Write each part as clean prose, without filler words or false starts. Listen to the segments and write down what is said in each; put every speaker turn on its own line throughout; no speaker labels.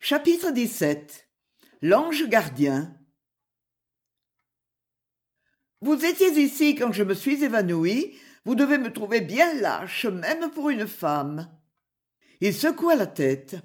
Chapitre 17. L'ange gardien. Vous étiez ici quand je me suis évanouie, vous devez me trouver bien lâche, même pour une femme. Il secoua la tête.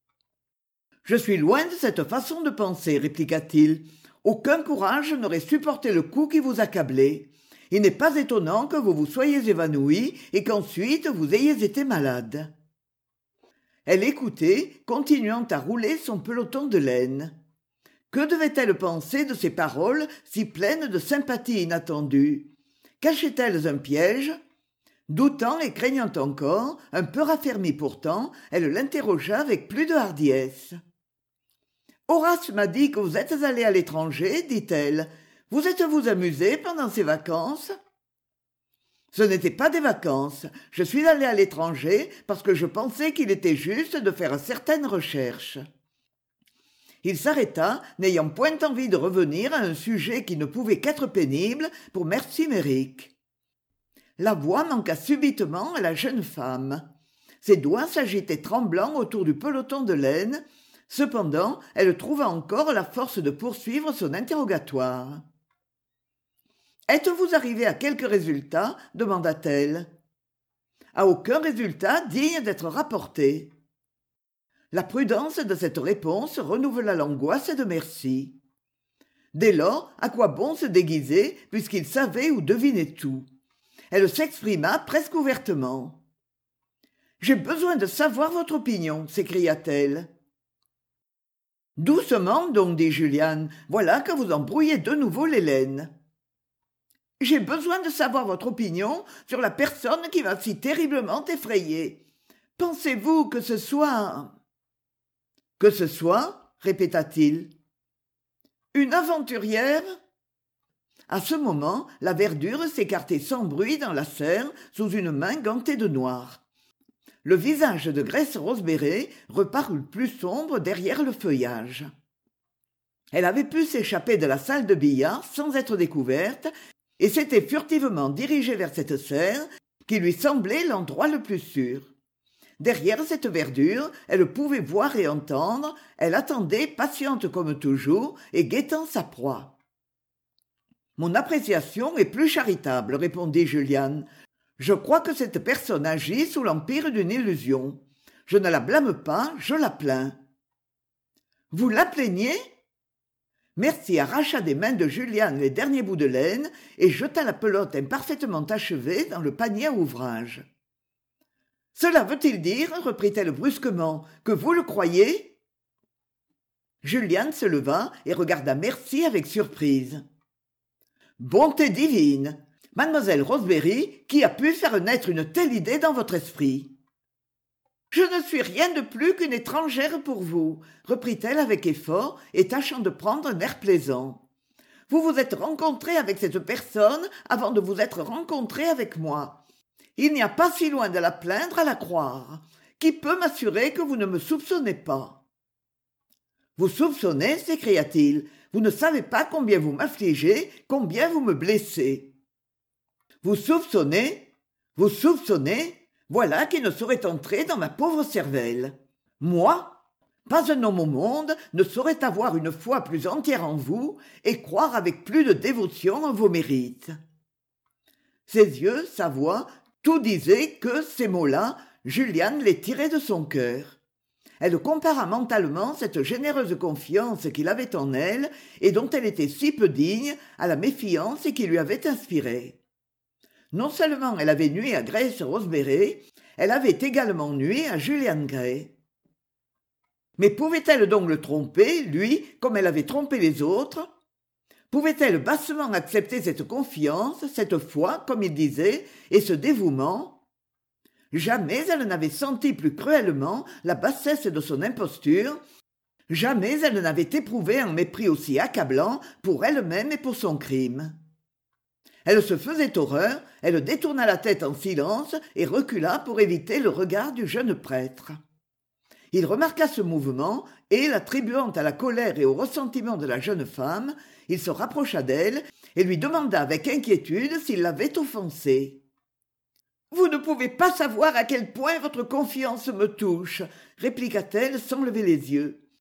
Je suis loin de cette façon de penser, répliqua-t-il. Aucun courage n'aurait supporté le coup qui vous accablait. Il n'est pas étonnant que vous vous soyez évanouie et qu'ensuite vous ayez été malade. Elle écoutait, continuant à rouler son peloton de laine. Que devait-elle penser de ces paroles si pleines de sympathie inattendue? Cachaient-elles un piège? Doutant et craignant encore, un peu raffermie pourtant, elle l'interrogea avec plus de hardiesse. « Horace m'a dit que vous êtes allé à l'étranger, dit-elle. Vous êtes-vous amusé pendant ces vacances ?» Ce n'était pas des vacances. Je suis allé à l'étranger parce que je pensais qu'il était juste de faire certaines recherches. Il s'arrêta, n'ayant point envie de revenir à un sujet qui ne pouvait qu'être pénible pour Mercy Merrick. La voix manqua subitement à la jeune femme. Ses doigts s'agitaient tremblants autour du peloton de laine. Cependant, elle trouva encore la force de poursuivre son interrogatoire. « Êtes-vous arrivé à quelque résultat ?» demanda-t-elle. « À aucun résultat digne d'être rapporté. » La prudence de cette réponse renouvela l'angoisse de Mercy. Dès lors, à quoi bon se déguiser puisqu'il savait ou devinait tout? Elle s'exprima presque ouvertement. « J'ai besoin de savoir votre opinion, s'écria-t-elle. « Doucement donc, dit Julian, voilà que vous embrouillez de nouveau les laines. J'ai besoin de savoir votre opinion sur la personne qui m'a si terriblement effrayée. Pensez-vous que ce soit... » « Que ce soit ?» répéta-t-il. « Une aventurière ?» À ce moment, la verdure s'écartait sans bruit dans la serre sous une main gantée de noir. Le visage de Grace Roseberry reparut plus sombre derrière le feuillage. Elle avait pu s'échapper de la salle de billard sans être découverte et s'était furtivement dirigée vers cette serre qui lui semblait l'endroit le plus sûr. Derrière cette verdure, elle pouvait voir et entendre, elle attendait, patiente comme toujours, et guettant sa proie. « Mon appréciation est plus charitable, » répondit Julian. « Je crois que cette personne agit sous l'empire d'une illusion. Je ne la blâme pas, je la plains. »« Vous la plaignez ?» Mercy arracha des mains de Julian les derniers bouts de laine et jeta la pelote imparfaitement achevée dans le panier à ouvrage. « Cela veut-il dire, reprit-elle brusquement, que vous le croyez ?» Julian se leva et regarda Mercy avec surprise. « Bonté divine! Mademoiselle Roseberry, qui a pu faire naître une telle idée dans votre esprit ?» « Je ne suis rien de plus qu'une étrangère pour vous, » reprit-elle avec effort et tâchant de prendre un air plaisant. « Vous vous êtes rencontré avec cette personne avant de vous être rencontré avec moi. Il n'y a pas si loin de la plaindre à la croire. Qui peut m'assurer que vous ne me soupçonnez pas ?»« Vous soupçonnez ?» s'écria-t-il. « Vous ne savez pas combien vous m'affligez, combien vous me blessez. »« Vous soupçonnez ? Vous soupçonnez ? Voilà qui ne saurait entrer dans ma pauvre cervelle. Moi ? Pas un homme au monde ne saurait avoir une foi plus entière en vous et croire avec plus de dévotion en vos mérites. » Ses yeux, sa voix, tout disait que, ces mots-là, Julian les tirait de son cœur. Elle compara mentalement cette généreuse confiance qu'il avait en elle et dont elle était si peu digne à la méfiance qu'il lui avait inspirée. Non seulement elle avait nui à Grace Roseberry, elle avait également nui à Julian Gray. Mais pouvait-elle donc le tromper, lui, comme elle avait trompé les autres? Pouvait-elle bassement accepter cette confiance, cette foi, comme il disait, et ce dévouement? Jamais elle n'avait senti plus cruellement la bassesse de son imposture, jamais elle n'avait éprouvé un mépris aussi accablant pour elle-même et pour son crime. Elle se faisait horreur, elle détourna la tête en silence et recula pour éviter le regard du jeune prêtre. Il remarqua ce mouvement et, l'attribuant à la colère et au ressentiment de la jeune femme, il se rapprocha d'elle et lui demanda avec inquiétude s'il l'avait offensée. « Vous ne pouvez pas savoir à quel point votre confiance me touche, » répliqua-t-elle sans lever les yeux.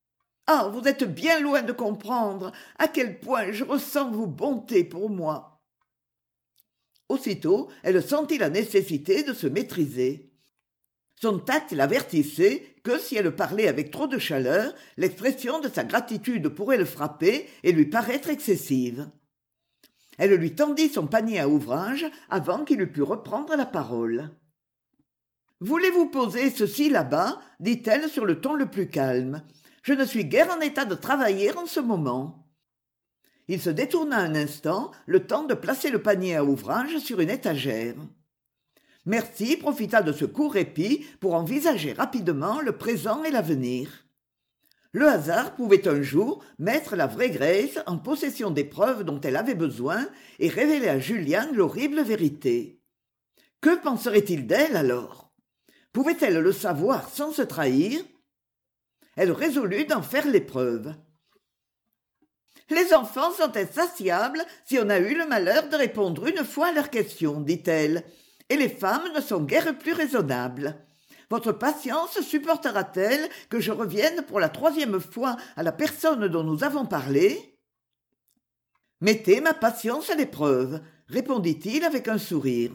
Ah, vous êtes bien loin de comprendre à quel point je ressens vos bontés pour moi. » Aussitôt, elle sentit la nécessité de se maîtriser. Son tact l'avertissait que si elle parlait avec trop de chaleur, l'expression de sa gratitude pourrait le frapper et lui paraître excessive. Elle lui tendit son panier à ouvrage avant qu'il eût pu reprendre la parole. « Voulez-vous poser ceci là-bas » dit-elle sur le ton le plus calme. « Je ne suis guère en état de travailler en ce moment. » Il se détourna un instant, le temps de placer le panier à ouvrage sur une étagère. Mercy profita de ce court répit pour envisager rapidement le présent et l'avenir. Le hasard pouvait un jour mettre la vraie Grace en possession des preuves dont elle avait besoin et révéler à Julian l'horrible vérité. Que penserait-il d'elle alors? Pouvait-elle le savoir sans se trahir? Elle résolut d'en faire l'épreuve. « Les enfants sont insatiables si on a eu le malheur de répondre une fois à leurs questions, dit-elle, et les femmes ne sont guère plus raisonnables. Votre patience supportera-t-elle que je revienne pour la 3e fois à la personne dont nous avons parlé ? » « Mettez ma patience à l'épreuve, » répondit-il avec un sourire.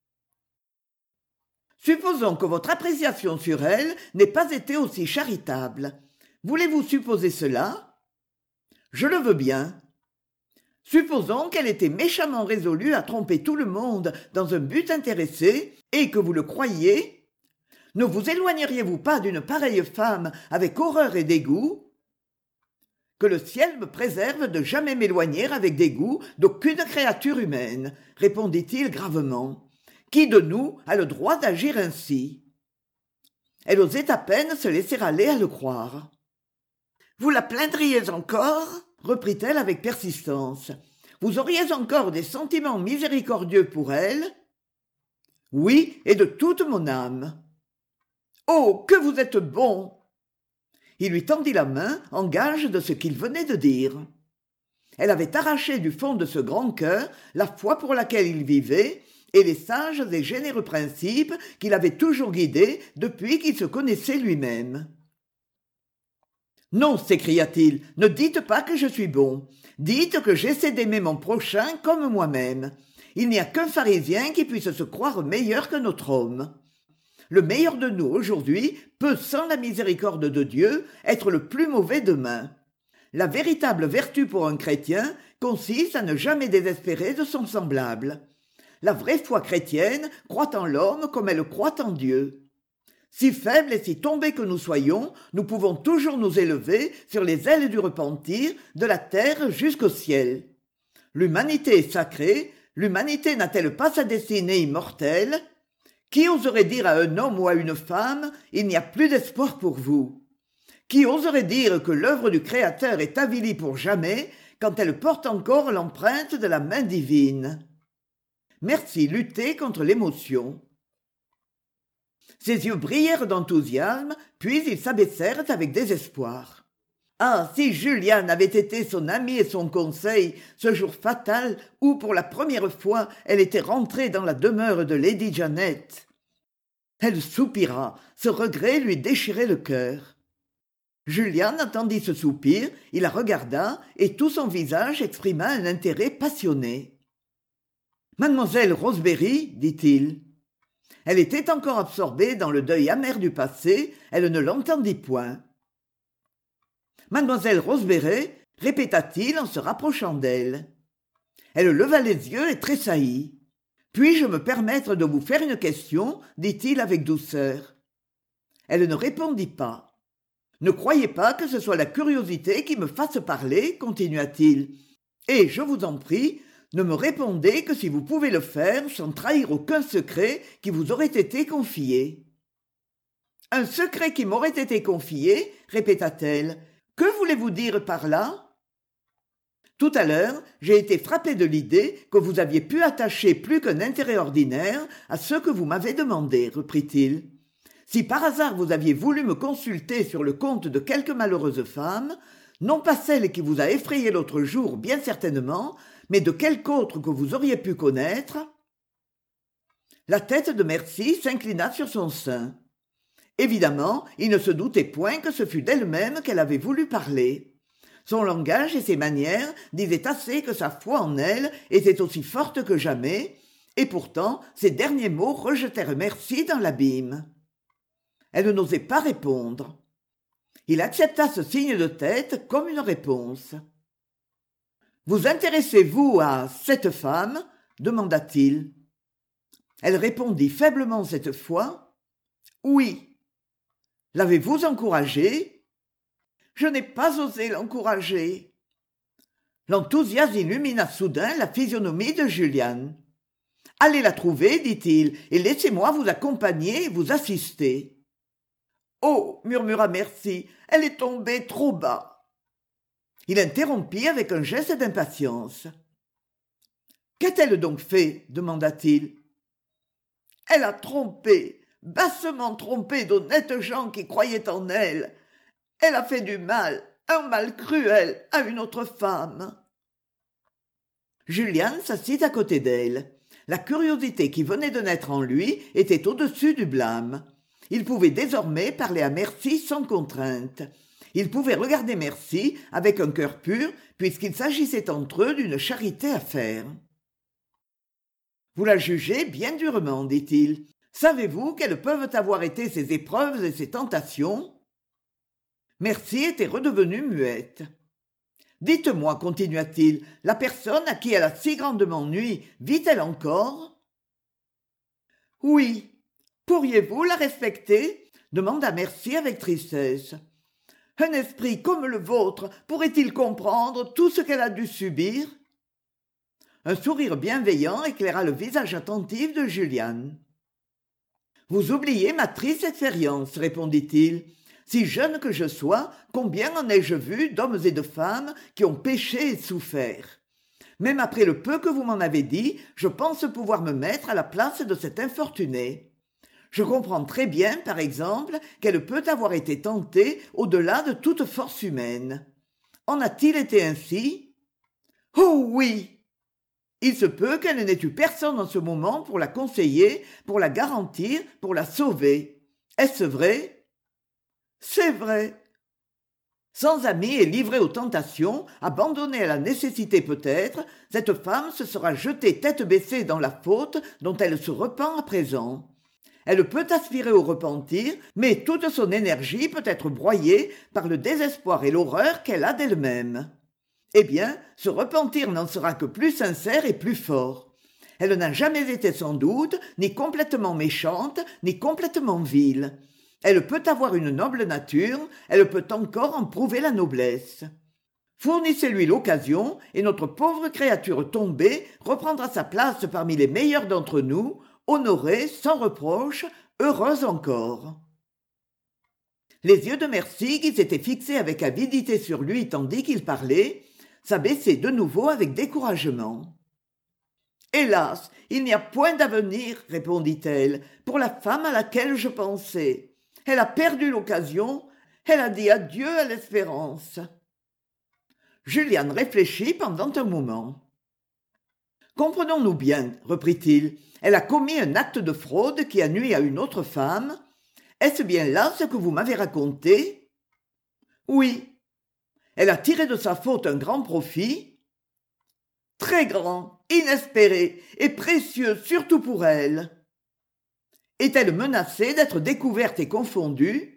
« Supposons que votre appréciation sur elle n'ait pas été aussi charitable. Voulez-vous supposer cela ? Je le veux bien. Supposons qu'elle était méchamment résolue à tromper tout le monde dans un but intéressé et que vous le croyiez. Ne vous éloigneriez-vous pas d'une pareille femme avec horreur et dégoût ? Que le ciel me préserve de jamais m'éloigner avec dégoût d'aucune créature humaine, répondit-il gravement. Qui de nous a le droit d'agir ainsi ? Elle osait à peine se laisser aller à le croire. « Vous la plaindriez encore ?» reprit-elle avec persistance. « Vous auriez encore des sentiments miséricordieux pour elle ?»« Oui, et de toute mon âme. »« Oh, que vous êtes bon !» Il lui tendit la main en gage de ce qu'il venait de dire. Elle avait arraché du fond de ce grand cœur la foi pour laquelle il vivait et les sages et généreux principes qui l'avaient toujours guidé depuis qu'il se connaissait lui-même. « Non, s'écria-t-il, ne dites pas que je suis bon. Dites que j'essaie d'aimer mon prochain comme moi-même. Il n'y a qu'un pharisien qui puisse se croire meilleur que notre homme. Le meilleur de nous aujourd'hui peut, sans la miséricorde de Dieu, être le plus mauvais demain. La véritable vertu pour un chrétien consiste à ne jamais désespérer de son semblable. La vraie foi chrétienne croit en l'homme comme elle croit en Dieu. Si faibles et si tombés que nous soyons, nous pouvons toujours nous élever sur les ailes du repentir, de la terre jusqu'au ciel. L'humanité est sacrée, l'humanité n'a-t-elle pas sa destinée immortelle ? Qui oserait dire à un homme ou à une femme « Il n'y a plus d'espoir pour vous » ? Qui oserait dire que l'œuvre du Créateur est avilie pour jamais quand elle porte encore l'empreinte de la main divine ? Mercy luttait contre l'émotion. Ses yeux brillèrent d'enthousiasme, puis ils s'abaissèrent avec désespoir. Ah, si Julian avait été son ami et son conseil ce jour fatal où, pour la première fois, elle était rentrée dans la demeure de Lady Janet. Elle soupira, ce regret lui déchirait le cœur. Julian entendit ce soupir, il la regarda, et tout son visage exprima un intérêt passionné. « Mademoiselle Rosebery, dit-il. » Elle était encore absorbée dans le deuil amer du passé, elle ne l'entendit point. « Mademoiselle Rosebery, » répéta-t-il en se rapprochant d'elle. Elle leva les yeux et tressaillit. « Puis-je me permettre de vous faire une question ?» dit-il avec douceur. Elle ne répondit pas. « Ne croyez pas que ce soit la curiosité qui me fasse parler, continua-t-il. Et, je vous en prie, ne me répondez que si vous pouvez le faire sans trahir aucun secret qui vous aurait été confié. »« Un secret qui m'aurait été confié ?» répéta-t-elle. « Que voulez-vous dire par là ?»« Tout à l'heure, j'ai été frappé de l'idée que vous aviez pu attacher plus qu'un intérêt ordinaire à ce que vous m'avez demandé, reprit-il. Si par hasard vous aviez voulu me consulter sur le compte de quelque malheureuse femme, non pas celle qui vous a effrayé l'autre jour, bien certainement, mais de quelque autre que vous auriez pu connaître. » La tête de Mercy s'inclina sur son sein. Évidemment, il ne se doutait point que ce fût d'elle-même qu'elle avait voulu parler. Son langage et ses manières disaient assez que sa foi en elle était aussi forte que jamais, et pourtant ces derniers mots rejetèrent Mercy dans l'abîme. Elle n'osait pas répondre. Il accepta ce signe de tête comme une réponse. « Vous intéressez-vous à cette femme ?» demanda-t-il. Elle répondit faiblement cette fois. « Oui. » « L'avez-vous encouragée ?» ?»« Je n'ai pas osé l'encourager. » L'enthousiasme illumina soudain la physionomie de Julian. « Allez la trouver, dit-il, et laissez-moi vous accompagner et vous assister. »« Oh !» murmura Mercy, « elle est tombée trop bas. » Il interrompit avec un geste d'impatience. « Qu'a-t-elle donc fait ?» demanda-t-il. « Elle a trompé, bassement trompé d'honnêtes gens qui croyaient en elle. Elle a fait du mal, un mal cruel, à une autre femme. » Julian s'assit à côté d'elle. La curiosité qui venait de naître en lui était au-dessus du blâme. Il pouvait désormais parler à Mercy sans contrainte. Il pouvait regarder Mercy avec un cœur pur, puisqu'il s'agissait entre eux d'une charité à faire. « Vous la jugez bien durement, dit-il. Savez-vous quelles peuvent avoir été ses épreuves et ses tentations ?» Mercy était redevenue muette. « Dites-moi, continua-t-il, la personne à qui elle a si grandement nui vit-elle encore ?»« Oui. Pourriez-vous la respecter ?» demanda Mercy avec tristesse. « Un esprit comme le vôtre pourrait-il comprendre tout ce qu'elle a dû subir ?» Un sourire bienveillant éclaira le visage attentif de Julian. « Vous oubliez ma triste expérience, répondit-il. Si jeune que je sois, combien en ai-je vu d'hommes et de femmes qui ont péché et souffert. Même après le peu que vous m'en avez dit, je pense pouvoir me mettre à la place de cette infortunée. Je comprends très bien, par exemple, qu'elle peut avoir été tentée au-delà de toute force humaine. En a-t-il été ainsi ? Oh oui ! Il se peut qu'elle n'ait eu personne en ce moment pour la conseiller, pour la garantir, pour la sauver. Est-ce vrai ? C'est vrai. Sans amis et livrée aux tentations, abandonnée à la nécessité peut-être, cette femme se sera jetée tête baissée dans la faute dont elle se repent à présent. Elle peut aspirer au repentir, mais toute son énergie peut être broyée par le désespoir et l'horreur qu'elle a d'elle-même. Eh bien, ce repentir n'en sera que plus sincère et plus fort. Elle n'a jamais été sans doute ni complètement méchante, ni complètement vile. Elle peut avoir une noble nature, elle peut encore en prouver la noblesse. Fournissez-lui l'occasion, et notre pauvre créature tombée reprendra sa place parmi les meilleurs d'entre nous, honorée, sans reproche, heureuse encore. Les yeux de Mercy, qui s'étaient fixés avec avidité sur lui tandis qu'il parlait, s'abaissaient de nouveau avec découragement. « Hélas, il n'y a point d'avenir, répondit-elle, pour la femme à laquelle je pensais. Elle a perdu l'occasion, elle a dit adieu à l'espérance. » Julian réfléchit pendant un moment. « Comprenons-nous bien, reprit-il, elle a commis un acte de fraude qui a nui à une autre femme. Est-ce bien là ce que vous m'avez raconté ? » ?»« Oui. » »« Elle a tiré de sa faute un grand profit. »« Très grand, inespéré et précieux surtout pour elle. » »« Est-elle menacée d'être découverte et confondue ? » ?»«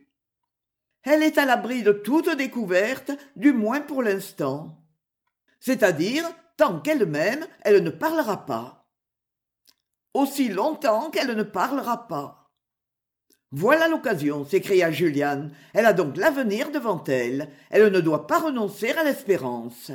Elle est à l'abri de toute découverte, du moins pour l'instant. C'est-à-dire, tant qu'elle-même, elle ne parlera pas. » »« Aussi longtemps qu'elle ne parlera pas. » Voilà l'occasion, s'écria Julian. Elle a donc l'avenir devant elle. Elle ne doit pas renoncer à l'espérance.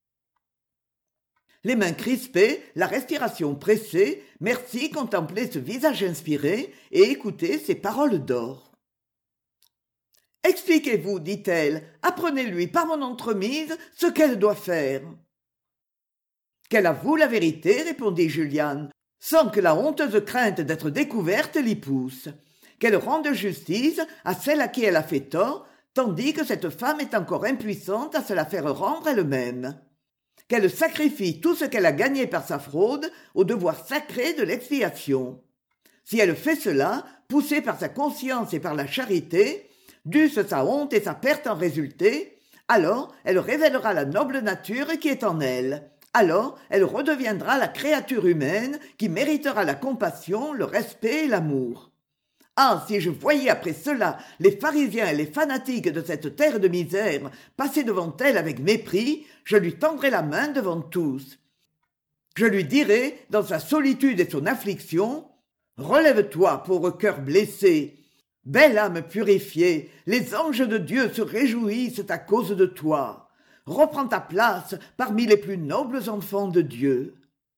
Les mains crispées, la respiration pressée, Mercy contemplait ce visage inspiré et écoutait ces paroles d'or. « Expliquez-vous, dit-elle, apprenez-lui par mon entremise ce qu'elle doit faire. »« Qu'elle avoue la vérité, répondit Julian, sans que la honteuse crainte d'être découverte l'y pousse. Qu'elle rende justice à celle à qui elle a fait tort, tandis que cette femme est encore impuissante à se la faire rendre elle-même. Qu'elle sacrifie tout ce qu'elle a gagné par sa fraude au devoir sacré de l'expiation. Si elle fait cela, poussée par sa conscience et par la charité, dussent sa honte et sa perte en résulter, alors elle révélera la noble nature qui est en elle. Alors elle redeviendra la créature humaine qui méritera la compassion, le respect et l'amour. Ah, si je voyais après cela les pharisiens et les fanatiques de cette terre de misère passer devant elle avec mépris, je lui tendrais la main devant tous. Je lui dirais, dans sa solitude et son affliction, « Relève-toi, pauvre cœur blessé. Belle âme purifiée, les anges de Dieu se réjouissent à cause de toi. Reprends ta place parmi les plus nobles enfants de Dieu. »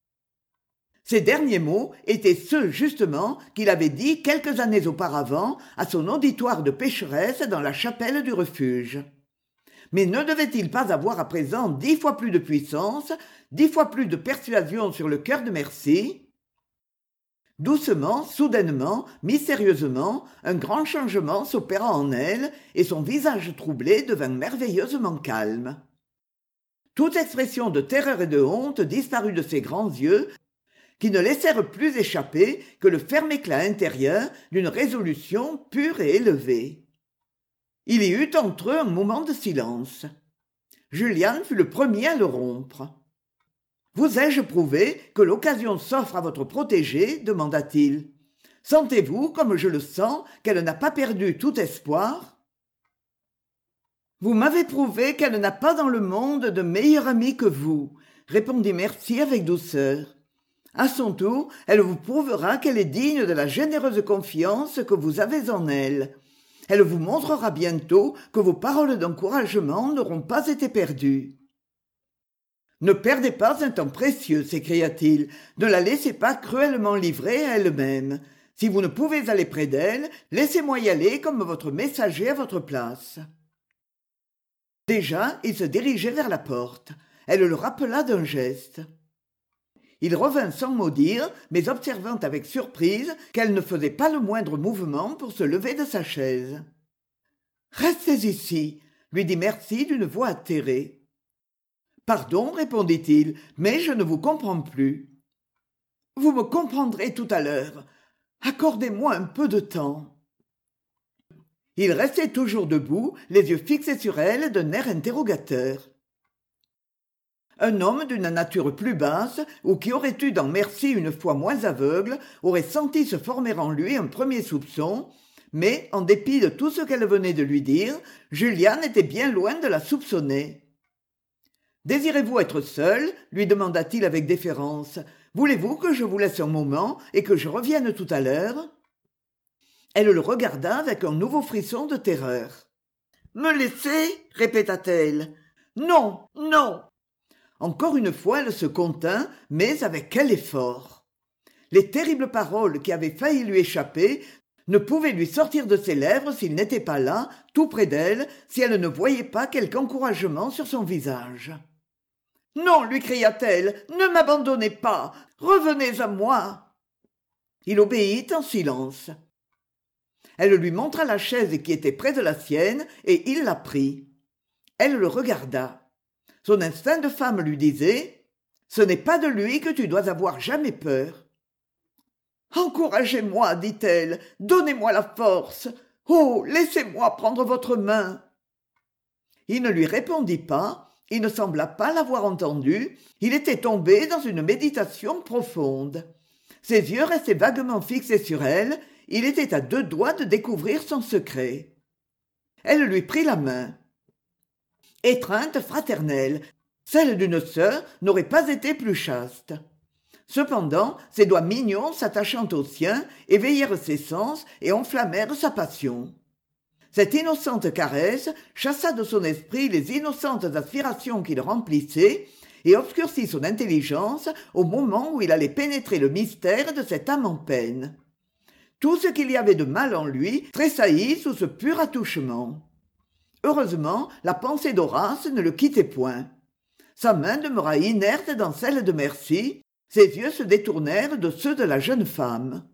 Ces derniers mots étaient ceux, justement, qu'il avait dit quelques années auparavant à son auditoire de pécheresse dans la chapelle du refuge. Mais ne devait-il pas avoir à présent 10 fois plus de puissance, 10 fois plus de persuasion sur le cœur de Merci? Doucement, soudainement, mystérieusement, un grand changement s'opéra en elle, et son visage troublé devint merveilleusement calme. Toute expression de terreur et de honte disparut de ses grands yeux, qui ne laissèrent plus échapper que le ferme éclat intérieur d'une résolution pure et élevée. Il y eut entre eux un moment de silence. Julian fut le premier à le rompre. « Vous ai-je prouvé que l'occasion s'offre à votre protégée ?» demanda-t-il. « Sentez-vous, comme je le sens, qu'elle n'a pas perdu tout espoir ?» « Vous m'avez prouvé qu'elle n'a pas dans le monde de meilleur ami que vous, » répondit Merci avec douceur. « À son tour, elle vous prouvera qu'elle est digne de la généreuse confiance que vous avez en elle. Elle vous montrera bientôt que vos paroles d'encouragement n'auront pas été perdues. » « Ne perdez pas un temps précieux, s'écria-t-il, ne la laissez pas cruellement livrée à elle-même. Si vous ne pouvez aller près d'elle, laissez-moi y aller comme votre messager à votre place. » Déjà, il se dirigeait vers la porte. Elle le rappela d'un geste. Il revint sans mot dire, mais observant avec surprise qu'elle ne faisait pas le moindre mouvement pour se lever de sa chaise. « Restez ici, » lui dit Merci d'une voix atterrée. « Pardon, répondit-il, mais je ne vous comprends plus. »« Vous me comprendrez tout à l'heure. Accordez-moi un peu de temps. » Il restait toujours debout, les yeux fixés sur elle d'un air interrogateur. Un homme d'une nature plus basse, ou qui aurait eu dans Merci une foi moins aveugle, aurait senti se former en lui un premier soupçon, mais, en dépit de tout ce qu'elle venait de lui dire, Julian était bien loin de la soupçonner. « Désirez-vous être seul ?» lui demanda-t-il avec déférence. « Voulez-vous que je vous laisse un moment et que je revienne tout à l'heure ?» Elle le regarda avec un nouveau frisson de terreur. « Me laisser ?» répéta-t-elle. « Non, non !» Encore une fois elle se contint, mais avec quel effort! Les terribles paroles qui avaient failli lui échapper ne pouvaient lui sortir de ses lèvres s'il n'était pas là, tout près d'elle, si elle ne voyait pas quelque encouragement sur son visage. « Non !» lui cria-t-elle, « ne m'abandonnez pas, revenez à moi !» Il obéit en silence. Elle lui montra la chaise qui était près de la sienne, et il la prit. Elle le regarda. Son instinct de femme lui disait « Ce n'est pas de lui que tu dois avoir jamais peur. »« Encouragez-moi, dit-elle, donnez-moi la force. Oh, laissez-moi prendre votre main. » Il ne lui répondit pas, il ne sembla pas l'avoir entendu, il était tombé dans une méditation profonde. Ses yeux restaient vaguement fixés sur elle, il était à 2 doigts de découvrir son secret. Elle lui prit la main. Étreinte fraternelle, celle d'une sœur n'aurait pas été plus chaste. Cependant, ses doigts mignons s'attachant aux siens éveillèrent ses sens et enflammèrent sa passion. Cette innocente caresse chassa de son esprit les innocentes aspirations qui le remplissaient et obscurcit son intelligence au moment où il allait pénétrer le mystère de cette âme en peine. Tout ce qu'il y avait de mal en lui tressaillit sous ce pur attouchement. Heureusement, la pensée d'Horace ne le quittait point. Sa main demeura inerte dans celle de Merci, ses yeux se détournèrent de ceux de la jeune femme.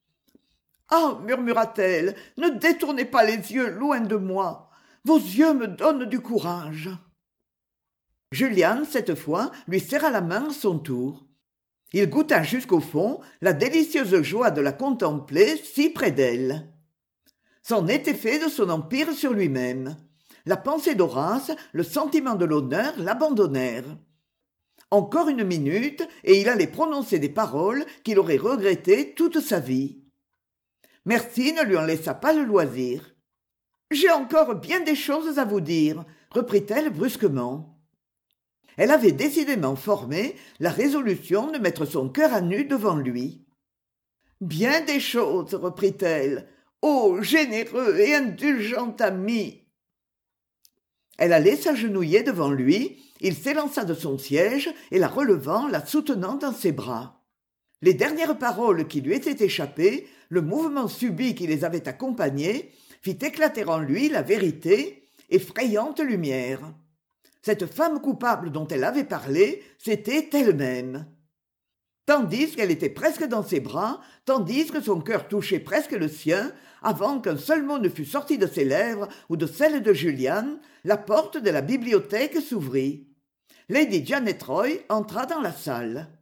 « Ah !» murmura-t-elle, « ne détournez pas les yeux loin de moi. Vos yeux me donnent du courage. » Julian, cette fois, lui serra la main à son tour. Il goûta jusqu'au fond la délicieuse joie de la contempler si près d'elle. C'en était fait de son empire sur lui-même. La pensée d'Horace, le sentiment de l'honneur l'abandonnèrent. Encore une minute, et il allait prononcer des paroles qu'il aurait regrettées toute sa vie. Mercy ne lui en laissa pas le loisir. « J'ai encore bien des choses à vous dire, » reprit-elle brusquement. Elle avait décidément formé la résolution de mettre son cœur à nu devant lui. « Bien des choses, » reprit-elle. « Ô généreux et indulgent ami !» Elle allait s'agenouiller devant lui, il s'élança de son siège et la relevant, la soutenant dans ses bras. Les dernières paroles qui lui étaient échappées, le mouvement subit qui les avait accompagnées, fit éclater en lui la vérité, effrayante lumière. Cette femme coupable dont elle avait parlé, c'était elle-même. Tandis qu'elle était presque dans ses bras, tandis que son cœur touchait presque le sien, avant qu'un seul mot ne fût sorti de ses lèvres ou de celles de Julian, la porte de la bibliothèque s'ouvrit. Lady Janet Roy entra dans la salle.